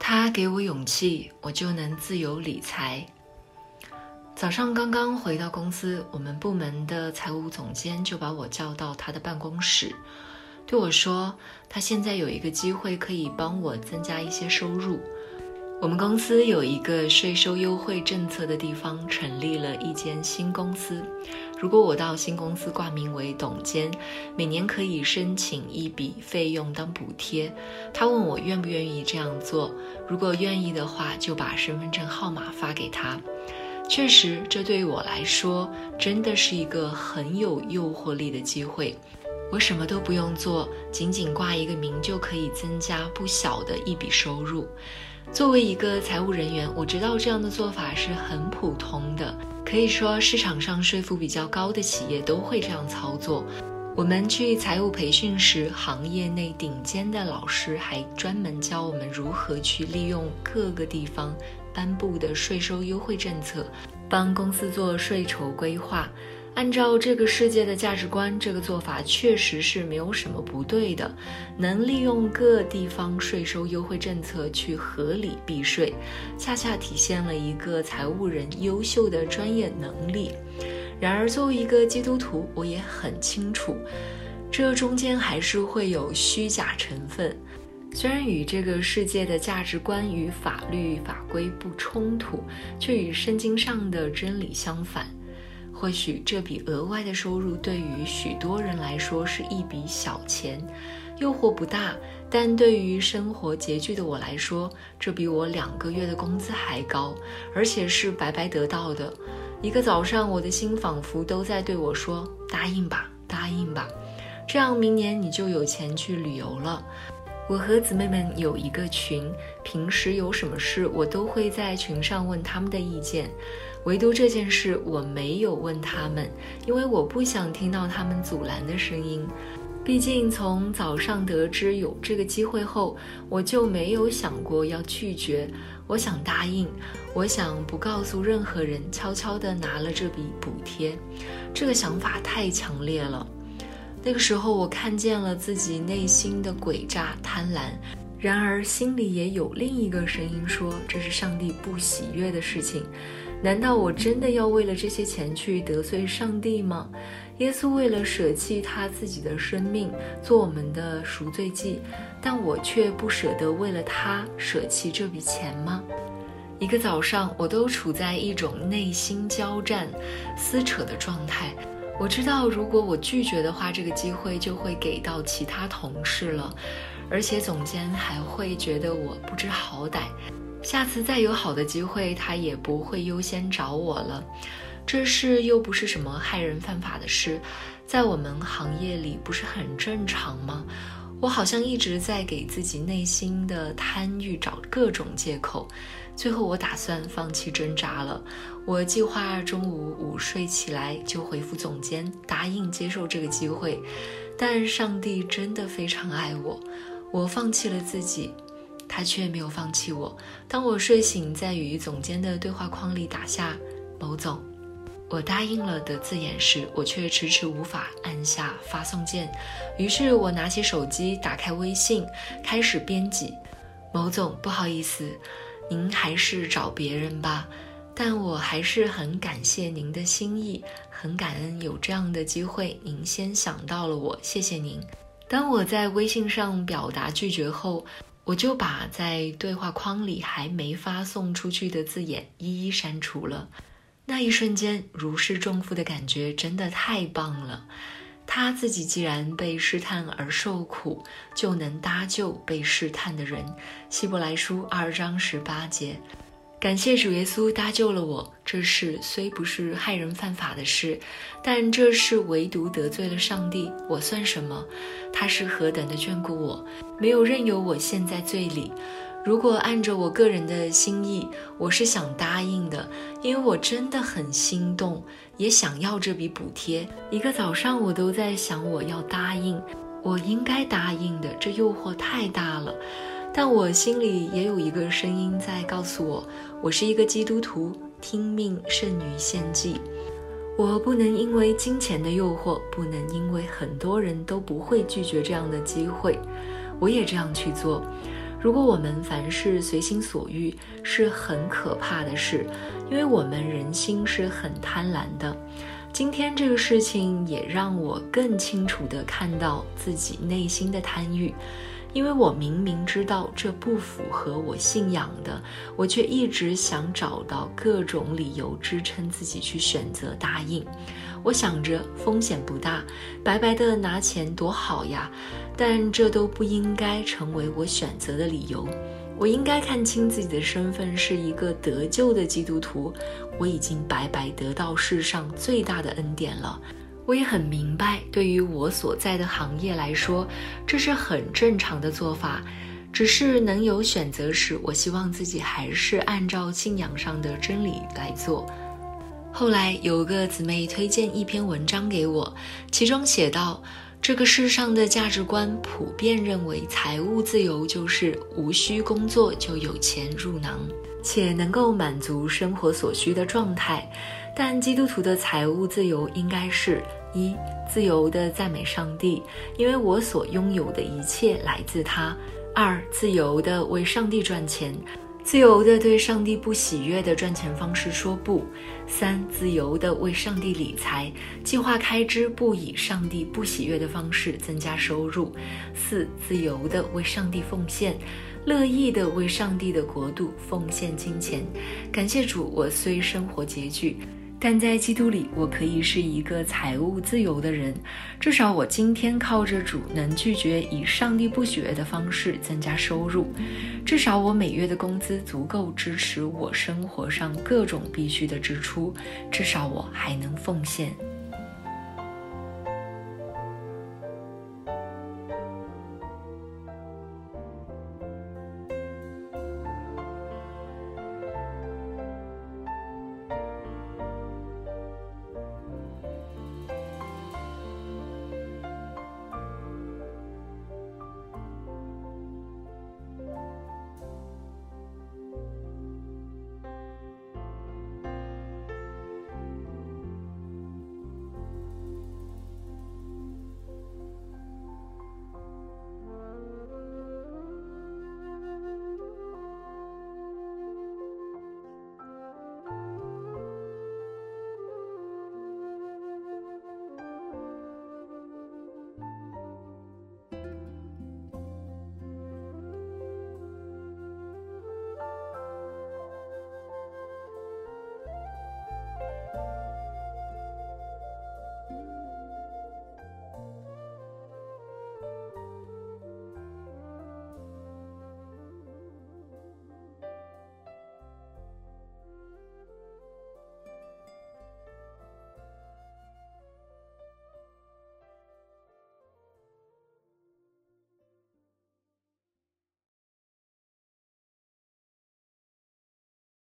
他给我勇气，我就能自由理财。早上刚刚回到公司，我们部门的财务总监就把我叫到他的办公室，对我说，他现在有一个机会可以帮我增加一些收入。我们公司有一个税收优惠政策的地方成立了一间新公司，如果我到新公司挂名为董监，每年可以申请一笔费用当补贴。他问我愿不愿意这样做，如果愿意的话，就把身份证号码发给他。确实，这对于我来说真的是一个很有诱惑力的机会。我什么都不用做，仅仅挂一个名就可以增加不小的一笔收入。作为一个财务人员，我知道这样的做法是很普通的，可以说市场上税负比较高的企业都会这样操作。我们去财务培训时，行业内顶尖的老师还专门教我们如何去利用各个地方颁布的税收优惠政策，帮公司做税筹规划。按照这个世界的价值观，这个做法确实是没有什么不对的，能利用各地方税收优惠政策去合理避税，恰恰体现了一个财务人优秀的专业能力。然而作为一个基督徒，我也很清楚，这中间还是会有虚假成分。虽然与这个世界的价值观与法律法规不冲突，却与圣经上的真理相反。或许这笔额外的收入对于许多人来说是一笔小钱，诱惑不大，但对于生活拮据的我来说，这比我2个月的工资还高，而且是白白得到的。一个早上，我的心仿佛都在对我说，答应吧，答应吧，这样明年你就有钱去旅游了。我和姊妹们有一个群，平时有什么事我都会在群上问他们的意见，唯独这件事我没有问他们，因为我不想听到他们阻拦的声音。毕竟从早上得知有这个机会后，我就没有想过要拒绝，我想答应，我想不告诉任何人，悄悄地拿了这笔补贴。这个想法太强烈了。那个时候我看见了自己内心的诡诈贪婪，然而心里也有另一个声音说，这是上帝不喜悦的事情。难道我真的要为了这些钱去得罪上帝吗？耶稣为了舍弃他自己的生命做我们的赎罪祭，但我却不舍得为了他舍弃这笔钱吗？一个早上我都处在一种内心交战撕扯的状态。我知道如果我拒绝的话，这个机会就会给到其他同事了，而且总监还会觉得我不知好歹，下次再有好的机会他也不会优先找我了。这事又不是什么害人犯法的事，在我们行业里不是很正常吗？我好像一直在给自己内心的贪欲找各种借口，最后我打算放弃挣扎了。我计划中午午睡起来就回复总监，答应接受这个机会。但上帝真的非常爱我，我放弃了自己，他却没有放弃我。当我睡醒，在与总监的对话框里打下某总，我答应了的字眼时，我却迟迟无法按下发送键。于是我拿起手机，打开微信，开始编辑。某总，不好意思，您还是找别人吧，但我还是很感谢您的心意，很感恩有这样的机会，您先想到了我，谢谢您。当我在微信上表达拒绝后，我就把在对话框里还没发送出去的字眼一一删除了。那一瞬间，如释重负的感觉真的太棒了。他自己既然被试探而受苦，就能搭救被试探的人。希伯来书2章18节。感谢主耶稣搭救了我，这事虽不是害人犯法的事，但这事唯独得罪了上帝，我算什么？他是何等的眷顾我，没有任由我陷在罪里。如果按着我个人的心意，我是想答应的，因为我真的很心动，也想要这笔补贴。一个早上我都在想，我要答应，我应该答应的，这诱惑太大了。但我心里也有一个声音在告诉我，我是一个基督徒，听命胜于献祭。我不能因为金钱的诱惑，不能因为很多人都不会拒绝这样的机会，我也这样去做。 如果我们凡事随心所欲，是很可怕的事，因为我们人心是很贪婪的。今天这个事情也让我更清楚地看到自己内心的贪欲，因为我明明知道这不符合我信仰的，我却一直想找到各种理由支撑自己去选择答应。我想着风险不大，白白的拿钱多好呀，但这都不应该成为我选择的理由。我应该看清自己的身份是一个得救的基督徒，我已经白白得到世上最大的恩典了。我也很明白，对于我所在的行业来说，这是很正常的做法。只是能有选择时，我希望自己还是按照信仰上的真理来做。后来有个姊妹推荐一篇文章给我，其中写道，这个世上的价值观普遍认为财务自由就是无需工作就有钱入囊，且能够满足生活所需的状态。但基督徒的财务自由应该是一，自由的赞美上帝，因为我所拥有的一切来自他；二，自由的为上帝赚钱，自由的对上帝不喜悦的赚钱方式说不；三，自由的为上帝理财，计划开支不以上帝不喜悦的方式增加收入；四，自由的为上帝奉献，乐意的为上帝的国度奉献金钱。感谢主，我虽生活拮据，但在基督里，我可以是一个财务自由的人。至少我今天靠着主能拒绝以上帝不喜悦的方式增加收入。至少我每月的工资足够支持我生活上各种必须的支出。至少我还能奉献。